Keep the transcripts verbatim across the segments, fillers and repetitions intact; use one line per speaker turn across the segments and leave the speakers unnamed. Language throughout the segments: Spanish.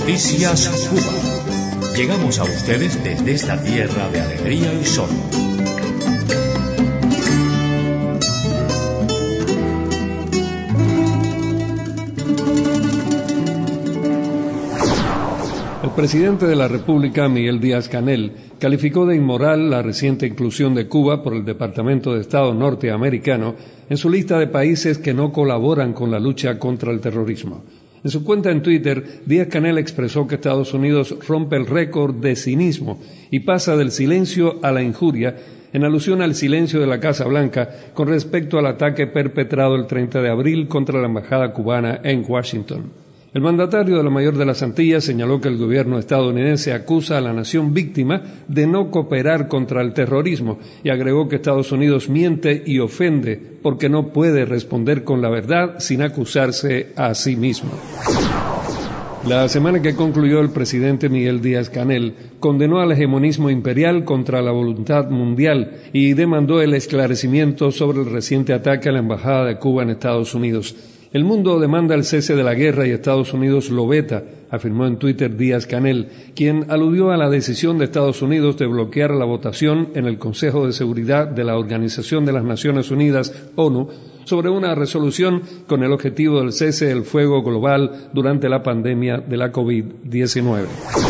Noticias Cuba. Llegamos a ustedes desde esta tierra de alegría y sol.
El presidente de la República, Miguel Díaz-Canel, calificó de inmoral la reciente inclusión de Cuba por el Departamento de Estado norteamericano en su lista de países que no colaboran con la lucha contra el terrorismo. En su cuenta en Twitter, Díaz-Canel expresó que Estados Unidos rompe el récord de cinismo y pasa del silencio a la injuria, en alusión al silencio de la Casa Blanca con respecto al ataque perpetrado el treinta de abril contra la embajada cubana en Washington. El mandatario de la Mayor de las Antillas señaló que el gobierno estadounidense acusa a la nación víctima de no cooperar contra el terrorismo y agregó que Estados Unidos miente y ofende porque no puede responder con la verdad sin acusarse a sí mismo. La semana que concluyó, el presidente Miguel Díaz-Canel condenó al hegemonismo imperial contra la voluntad mundial y demandó el esclarecimiento sobre el reciente ataque a la embajada de Cuba en Estados Unidos. El mundo demanda el cese de la guerra y Estados Unidos lo veta, afirmó en Twitter Díaz-Canel, quien aludió a la decisión de Estados Unidos de bloquear la votación en el Consejo de Seguridad de la Organización de las Naciones Unidas, ONU, sobre una resolución con el objetivo del cese del fuego global durante la pandemia de la COVID diecinueve.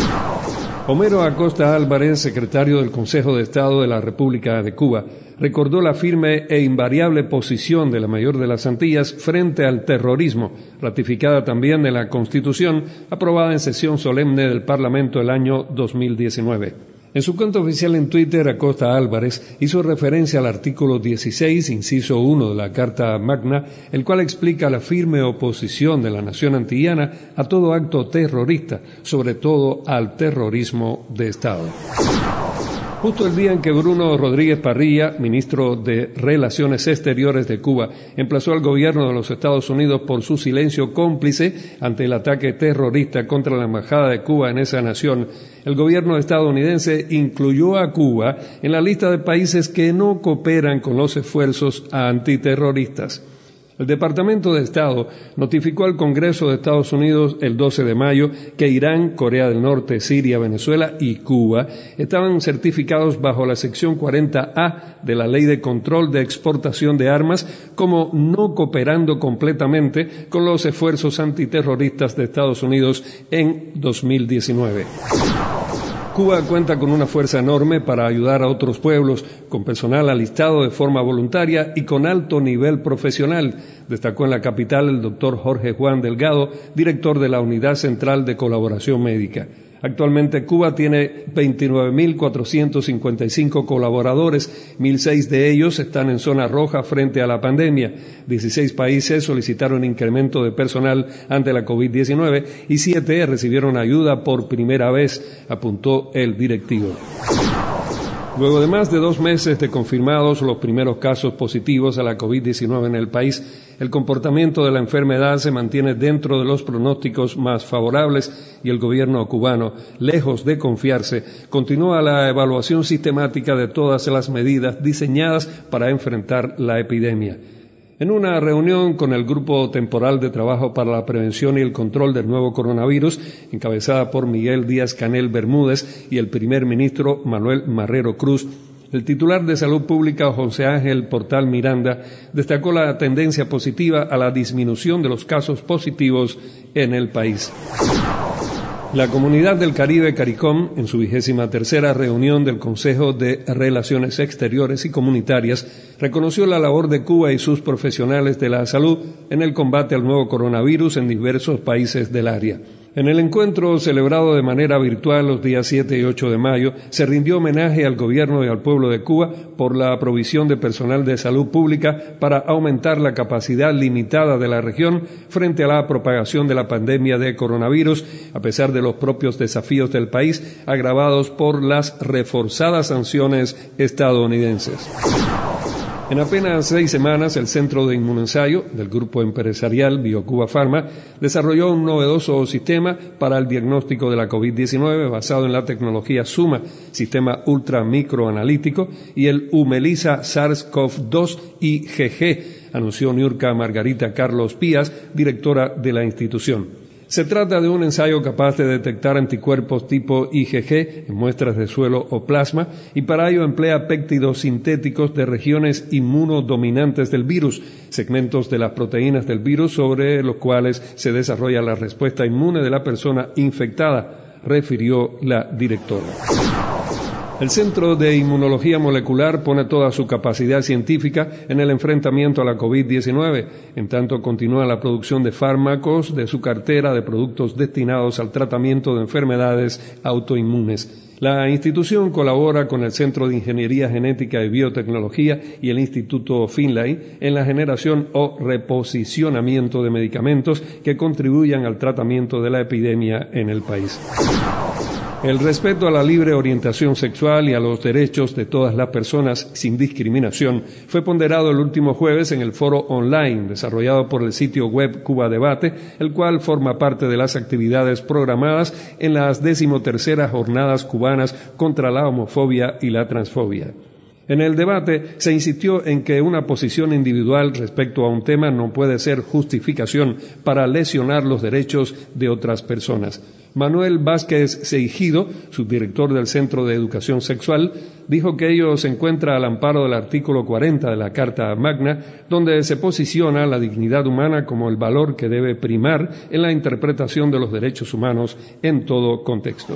Homero Acosta Álvarez, secretario del Consejo de Estado de la República de Cuba, recordó la firme e invariable posición de la Mayor de las Antillas frente al terrorismo, ratificada también en la Constitución, aprobada en sesión solemne del Parlamento el año dos mil diecinueve. En su cuenta oficial en Twitter, Acosta Álvarez hizo referencia al artículo dieciséis, inciso uno de la Carta Magna, el cual explica la firme oposición de la nación antillana a todo acto terrorista, sobre todo al terrorismo de Estado. Justo el día en que Bruno Rodríguez Parrilla, ministro de Relaciones Exteriores de Cuba, emplazó al gobierno de los Estados Unidos por su silencio cómplice ante el ataque terrorista contra la embajada de Cuba en esa nación, el gobierno estadounidense incluyó a Cuba en la lista de países que no cooperan con los esfuerzos antiterroristas. El Departamento de Estado notificó al Congreso de Estados Unidos el doce de mayo que Irán, Corea del Norte, Siria, Venezuela y Cuba estaban certificados bajo la sección cuarenta A de la Ley de Control de Exportación de Armas como no cooperando completamente con los esfuerzos antiterroristas de Estados Unidos en dos mil diecinueve. Cuba cuenta con una fuerza enorme para ayudar a otros pueblos, con personal alistado de forma voluntaria y con alto nivel profesional, destacó en la capital el doctor Jorge Juan Delgado, director de la Unidad Central de Colaboración Médica. Actualmente Cuba tiene veintinueve mil cuatrocientos cincuenta y cinco colaboradores, mil seis de ellos están en zona roja frente a la pandemia. dieciséis países solicitaron incremento de personal ante la COVID diecinueve y siete recibieron ayuda por primera vez, apuntó el directivo. Luego de más de dos meses de confirmados los primeros casos positivos a la COVID diecinueve en el país, el comportamiento de la enfermedad se mantiene dentro de los pronósticos más favorables y el gobierno cubano, lejos de confiarse, continúa la evaluación sistemática de todas las medidas diseñadas para enfrentar la epidemia. En una reunión con el Grupo Temporal de Trabajo para la Prevención y el Control del Nuevo Coronavirus, encabezada por Miguel Díaz-Canel Bermúdez y el primer ministro Manuel Marrero Cruz, el titular de Salud Pública, José Ángel Portal Miranda, destacó la tendencia positiva a la disminución de los casos positivos en el país. La Comunidad del Caribe CARICOM, en su vigésima tercera reunión del Consejo de Relaciones Exteriores y Comunitarias, reconoció la labor de Cuba y sus profesionales de la salud en el combate al nuevo coronavirus en diversos países del área. En el encuentro celebrado de manera virtual los días siete y ocho de mayo, se rindió homenaje al gobierno y al pueblo de Cuba por la provisión de personal de salud pública para aumentar la capacidad limitada de la región frente a la propagación de la pandemia de coronavirus, a pesar de los propios desafíos del país agravados por las reforzadas sanciones estadounidenses. En apenas seis semanas, el Centro de Inmunoensayo del grupo empresarial BioCuba Pharma desarrolló un novedoso sistema para el diagnóstico de la COVID diecinueve basado en la tecnología SUMA, sistema ultramicroanalítico, y el Humelisa SARS-CoV dos I G G, anunció Niurka Margarita Carlos Pías, directora de la institución. Se trata de un ensayo capaz de detectar anticuerpos tipo I G G en muestras de suelo o plasma y para ello emplea péptidos sintéticos de regiones inmunodominantes del virus, segmentos de las proteínas del virus sobre los cuales se desarrolla la respuesta inmune de la persona infectada, refirió la directora. El Centro de Inmunología Molecular pone toda su capacidad científica en el enfrentamiento a la COVID diecinueve, en tanto continúa la producción de fármacos de su cartera de productos destinados al tratamiento de enfermedades autoinmunes. La institución colabora con el Centro de Ingeniería Genética y Biotecnología y el Instituto Finlay en la generación o reposicionamiento de medicamentos que contribuyan al tratamiento de la epidemia en el país. El respeto a la libre orientación sexual y a los derechos de todas las personas sin discriminación fue ponderado el último jueves en el foro online desarrollado por el sitio web Cuba Debate, el cual forma parte de las actividades programadas en las decimoterceras jornadas cubanas contra la homofobia y la transfobia. En el debate se insistió en que una posición individual respecto a un tema no puede ser justificación para lesionar los derechos de otras personas. Manuel Vázquez Seijido, subdirector del Centro de Educación Sexual, dijo que ello se encuentra al amparo del artículo cuarenta de la Carta Magna, donde se posiciona la dignidad humana como el valor que debe primar en la interpretación de los derechos humanos en todo contexto.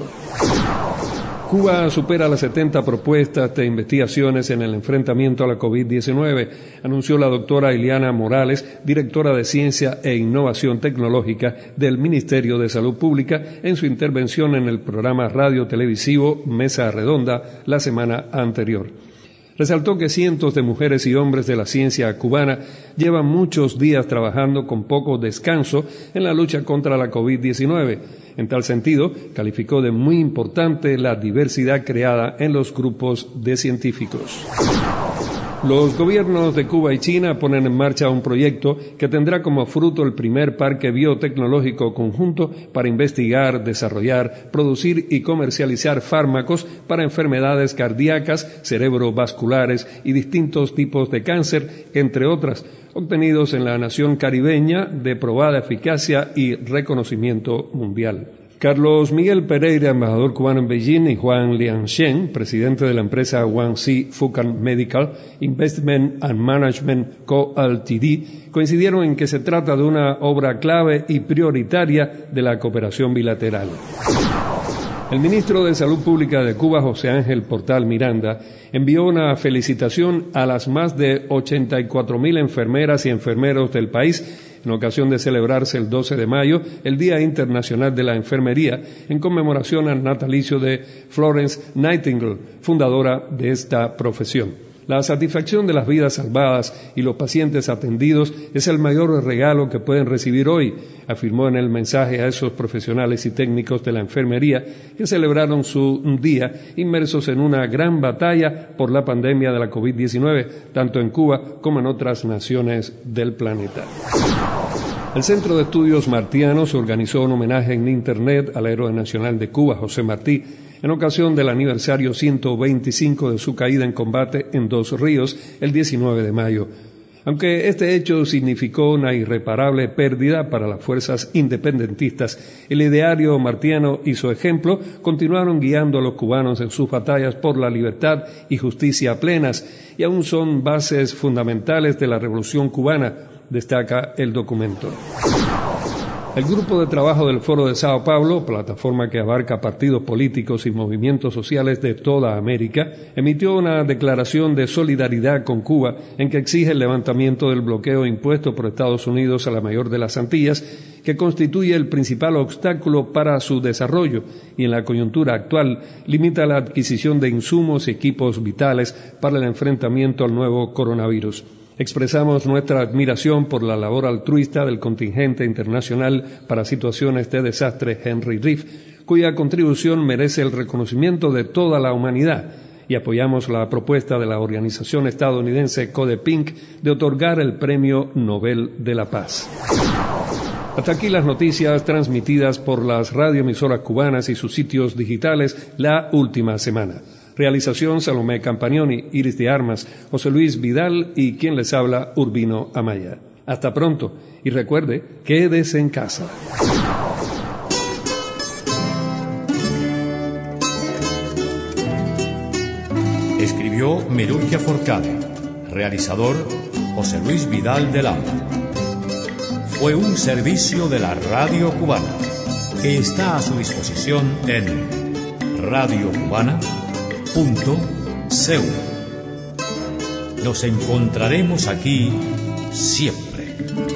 Cuba supera las setenta propuestas de investigaciones en el enfrentamiento a la COVID diecinueve, anunció la doctora Ileana Morales, directora de Ciencia e Innovación Tecnológica del Ministerio de Salud Pública, en su intervención en el programa radio-televisivo Mesa Redonda la semana anterior. Resaltó que cientos de mujeres y hombres de la ciencia cubana llevan muchos días trabajando con poco descanso en la lucha contra la COVID diecinueve. En tal sentido, calificó de muy importante la diversidad creada en los grupos de científicos. Los gobiernos de Cuba y China ponen en marcha un proyecto que tendrá como fruto el primer parque biotecnológico conjunto para investigar, desarrollar, producir y comercializar fármacos para enfermedades cardíacas, cerebrovasculares y distintos tipos de cáncer, entre otras, obtenidos en la nación caribeña de probada eficacia y reconocimiento mundial. Carlos Miguel Pereira, embajador cubano en Beijing, y Juan Lianshen, presidente de la empresa Guangxi Fukan Medical Investment and Management Co. Ltd, coincidieron en que se trata de una obra clave y prioritaria de la cooperación bilateral. El ministro de Salud Pública de Cuba, José Ángel Portal Miranda, envió una felicitación a las más de ochenta y cuatro mil enfermeras y enfermeros del país en ocasión de celebrarse el doce de mayo, el Día Internacional de la Enfermería, en conmemoración al natalicio de Florence Nightingale, fundadora de esta profesión. La satisfacción de las vidas salvadas y los pacientes atendidos es el mayor regalo que pueden recibir hoy, afirmó en el mensaje a esos profesionales y técnicos de la enfermería que celebraron su día inmersos en una gran batalla por la pandemia de la COVID diecinueve, tanto en Cuba como en otras naciones del planeta. El Centro de Estudios Martianos organizó un homenaje en Internet al héroe nacional de Cuba, José Martí, en ocasión del aniversario ciento veinticinco de su caída en combate en Dos Ríos el diecinueve de mayo. Aunque este hecho significó una irreparable pérdida para las fuerzas independentistas, el ideario martiano y su ejemplo continuaron guiando a los cubanos en sus batallas por la libertad y justicia plenas y aún son bases fundamentales de la Revolución cubana, destaca el documento. El Grupo de Trabajo del Foro de Sao Paulo, plataforma que abarca partidos políticos y movimientos sociales de toda América, emitió una declaración de solidaridad con Cuba en que exige el levantamiento del bloqueo impuesto por Estados Unidos a la mayor de las Antillas, que constituye el principal obstáculo para su desarrollo y en la coyuntura actual limita la adquisición de insumos y equipos vitales para el enfrentamiento al nuevo coronavirus. Expresamos nuestra admiración por la labor altruista del contingente internacional para situaciones de desastre Henry Reef, cuya contribución merece el reconocimiento de toda la humanidad, y apoyamos la propuesta de la organización estadounidense Codepink de otorgar el Premio Nobel de la Paz. Hasta aquí las noticias transmitidas por las radioemisoras cubanas y sus sitios digitales la última semana. Realización Salomé Campagnoni, Iris de Armas, José Luis Vidal y quien les habla, Urbino Amaya. Hasta pronto y recuerde, quédese en casa.
Escribió Melurgia Forcade. Realizador José Luis Vidal del Amo. Fue un servicio de la Radio Cubana que está a su disposición en radio cubana punto c u. Nos encontraremos aquí siempre.